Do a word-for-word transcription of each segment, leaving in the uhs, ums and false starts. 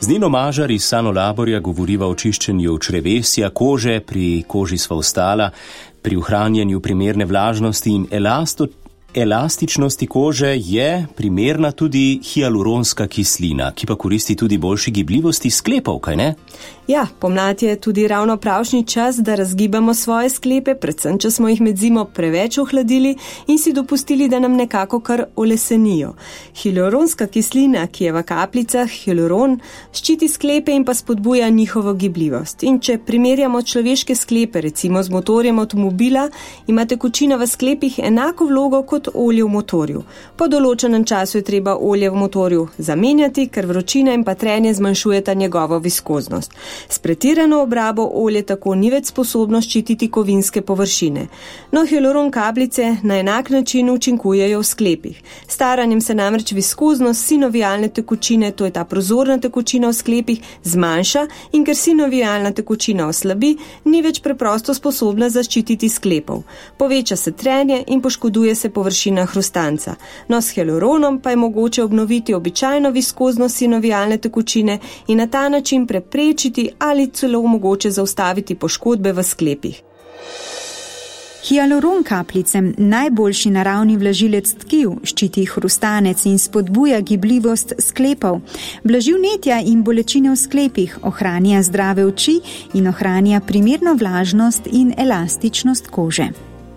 Z Nino Mažar iz Sanolaborja govoriva o čiščenju črevesja, kože, pri koži sva ostala, pri ohranjanju primerne vlažnosti in elasto, elastičnosti kože je primerna tudi hialuronska kislina, ki pa koristi tudi boljši gibljivosti sklepov, kaj ne? Ja, pomlad je tudi ravno pravšnji čas, da razgibamo svoje sklepe, predvsem, če smo jih med zimo preveč ohladili in si dopustili, da nam nekako kar olesenijo. Hialuronska kislina, ki je v kapljicah, hialuron, ščiti sklepe in pa spodbuja njihovo gibljivost. In če primerjamo človeške sklepe, recimo z motorjem avtomobila, ima tekočina v sklepih enako vlogo kot olje v motorju. Po določenem času je treba olje v motorju zamenjati, ker vročina in pa trenje zmanjšujeta njegovo viskoznost. S pretirano obrabo olje tako ni več sposobno ščititi kovinske površine. No, hialuron kapljice na enak način učinkujejo v sklepih. Staranjem se namreč viskoznost sinovialne tekočine, to je ta prozorna tekočina v sklepih, zmanjša in ker sinovialna tekočina oslabi, ni več preprosto sposobna zaščititi sklepov. Poveča se trenje in poškoduje se površina hrustanca. No, s hialuronom pa je mogoče obnoviti običajno viskoznost sinovialne tekočine in na ta način preprečiti ali celo mogoče zaustaviti poškodbe v sklepih. Hialuron kapljice, najboljši naravni vlažilec tkiv, ščiti hrustanec in spodbuja gibljivost sklepov, blaži vnetja in bolečine v sklepih, ohranja zdrave oči in ohranja primerno vlažnost in elastičnost kože.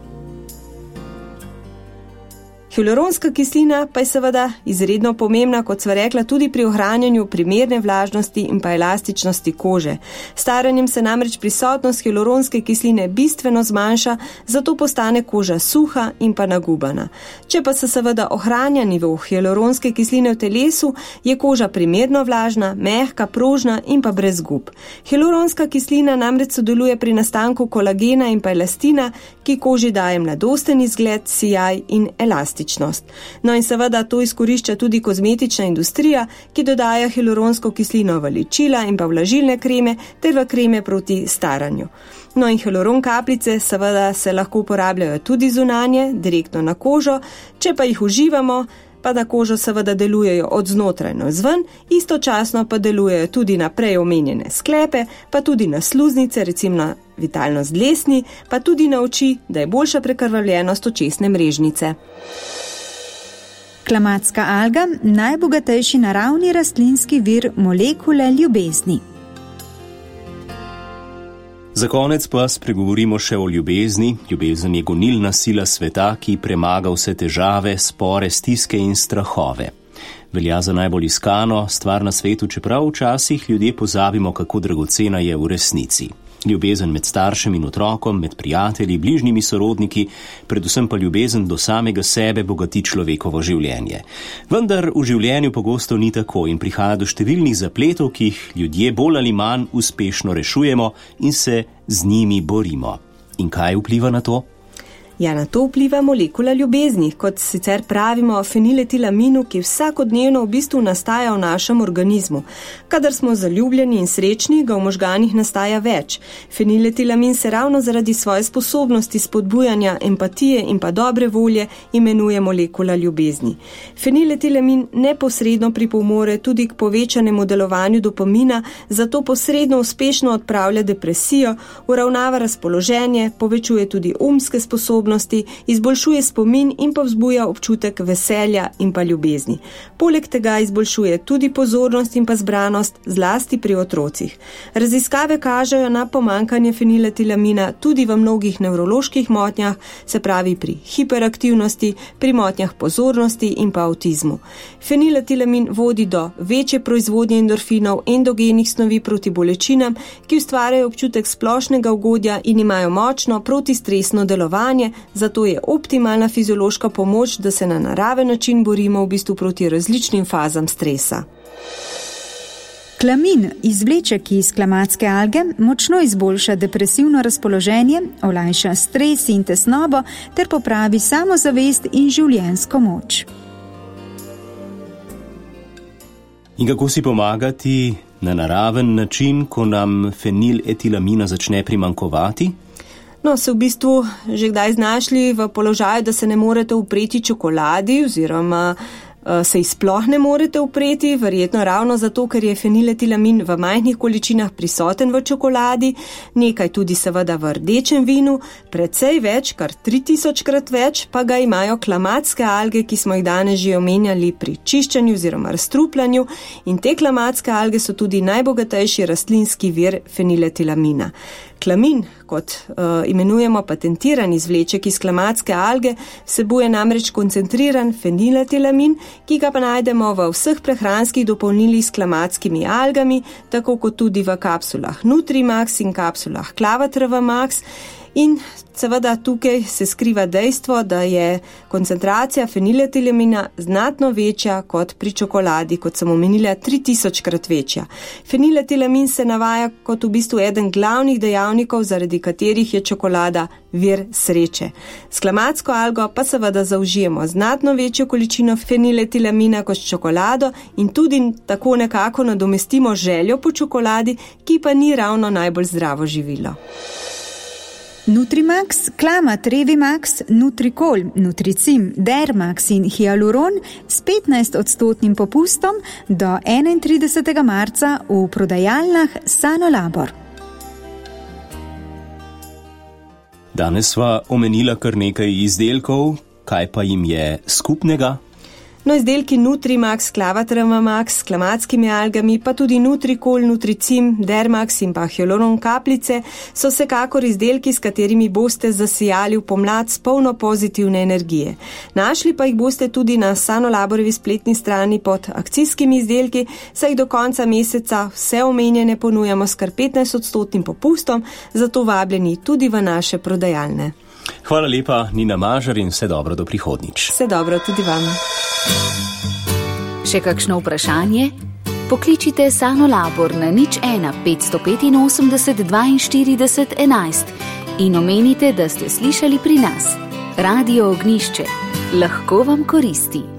Hialuronska kislina pa je seveda izredno pomembna, kot sva rekla, tudi pri ohranjanju primerne vlažnosti in pa elastičnosti kože. Staranjem se namreč prisotnost hialuronske kisline bistveno zmanjša, zato postane koža suha in pa nagubana. Če pa se seveda ohranja nivo hialuronske kisline v telesu, je koža primerno vlažna, mehka, prožna in pa brez gub. Hialuronska kislina namreč sodeluje pri nastanku kolagena in pa elastina, ki koži daje mladosten izgled, sijaj in elastičnost. No in seveda to izkorišča tudi kozmetična industrija, ki dodaja hialuronsko kislino v ličila in pa vlažilne kreme ter v kreme proti staranju. No in hialuron kapljice seveda se lahko uporabljajo tudi zunanje, direktno na kožo, če pa jih uživamo, pa na kožo seveda delujejo od znotraj navzven, istočasno pa delujejo tudi na prej omenjene sklepe, pa tudi na sluznice, recimo na vitalnost dlesni, pa tudi na oči, da je boljša prekrvavljenost očesne mrežnice. Klamatska alga, najbogatejši naravni rastlinski vir molekule ljubezni. Za konec pa spregovorimo še o ljubezni. Ljubezen je gonilna sila sveta, ki premaga vse težave, spore, stiske in strahove. Velja za najbolj iskano stvar na svetu, čeprav včasih ljudje pozabimo, kako dragocena je v resnici. Ljubezen med staršem in otrokom, med prijatelji, bližnjimi sorodniki, predvsem pa ljubezen do samega sebe bogati človekovo življenje. Vendar v življenju pogosto ni tako in prihaja do številnih zapletov, ki jih ljudje bolj ali manj uspešno rešujemo in se z njimi borimo. In kaj vpliva na to? Ja, na to vpliva molekula ljubezni, kot sicer pravimo feniletilaminu, ki vsakodnevno v bistvu nastaja v našem organizmu. Kadar smo zaljubljeni in srečni, ga v možganih nastaja več. Feniletilamin se ravno zaradi svoje sposobnosti spodbujanja empatije in pa dobre volje imenuje molekula ljubezni. Feniletilamin neposredno pripomore tudi k povečanemu delovanju dopamina, zato posredno uspešno odpravlja depresijo, uravnava razpoloženje, povečuje tudi umske sposobnosti, izboljšuje spomin in pa vzbuja občutek veselja in pa ljubezni. Poleg tega izboljšuje tudi pozornost in pa zbranost, zlasti pri otrocih. Raziskave kažejo na pomanjkanje feniletilamina tudi v mnogih nevroloških motnjah, se pravi pri hiperaktivnosti, pri motnjah pozornosti in pa avtizmu. Feniletilamin vodi do večje proizvodnje endorfinov, endogenih snovi proti bolečinam, ki ustvarjajo občutek splošnega ugodja in imajo močno protistresno delovanje, zato je optimalna fiziološka pomoč, da se na naraven način borimo v bistvu proti različnim fazam stresa. Klamin, izvleček iz klamatske alge, močno izboljša depresivno razpoloženje, olajša stres in tesnobo ter popravi samozavest in življenjsko moč. In kako si pomagati na naraven način, ko nam feniletilamina začne primanjkovati? No, se v bistvu že kdaj znašli v položaju, da se ne morete upreti čokoladi oziroma se sploh ne morete upreti, verjetno ravno zato, ker je feniletilamin v majhnih količinah prisoten v čokoladi, nekaj tudi seveda v rdečem vinu, precej več, kar tri tisoč krat več, pa ga imajo klamatske alge, ki smo jih danes že omenjali pri čiščenju oziroma razstrupljanju, in te klamatske alge so tudi najbogatejši rastlinski vir feniletilamina. Klamin, kot uh, imenujemo patentiran izvleček iz klamatske alge, vsebuje namreč koncentriran feniletilamin, ki ga pa najdemo v vseh prehranskih dopolnilih s klamatskimi algami, tako kot tudi v kapsulah Nutrimax in kapsulah Clavatrava Max. In seveda tukaj se skriva dejstvo, da je koncentracija feniletilamina znatno večja kot pri čokoladi, kot sem omenila, tri tisoč krat večja. Feniletilamin se navaja kot v bistvu eden glavnih dejavnikov, zaradi katerih je čokolada vir sreče. S klamatsko algo pa seveda zaužijemo znatno večjo količino feniletilamina kot s čokolado in tudi tako nekako nadomestimo željo po čokoladi, ki pa ni ravno najbolj zdravo živilo. Nutrimax, Clamatrevimax, Nutricol, Nutricim, Dermax in Hyaluron s petnajst odstotnim popustom do enaintridesetega marca v prodajalnah Sanolabor. Danes sva omenila kar nekaj izdelkov, kaj pa jim je skupnega? No, izdelki Nutrimax, Clavatrava Max s klamatskimi algami, pa tudi Nutricol, Nutricim, Dermax in pa Hyaluron kapljice so vsekakor izdelki, s katerimi boste zasijali v pomlad s polno pozitivne energije. Našli pa jih boste tudi na Sanolaborovi spletni strani pod akcijskimi izdelki, saj do konca meseca vse omenjene ponujamo s kar petnajst odstotnim popustom, zato vabljeni tudi v naše prodajalne. Hvala lepa, Nina Mažar, in vse dobro do prihodnjič. Vse dobro tudi vam. Še kakšno vprašanje? Pokličite Sanolabor na nič ena petsto petinosemdeset dvainštirideset enajst in omenite, da ste slišali pri nas. Radio Ognjišče. Lahko vam koristi.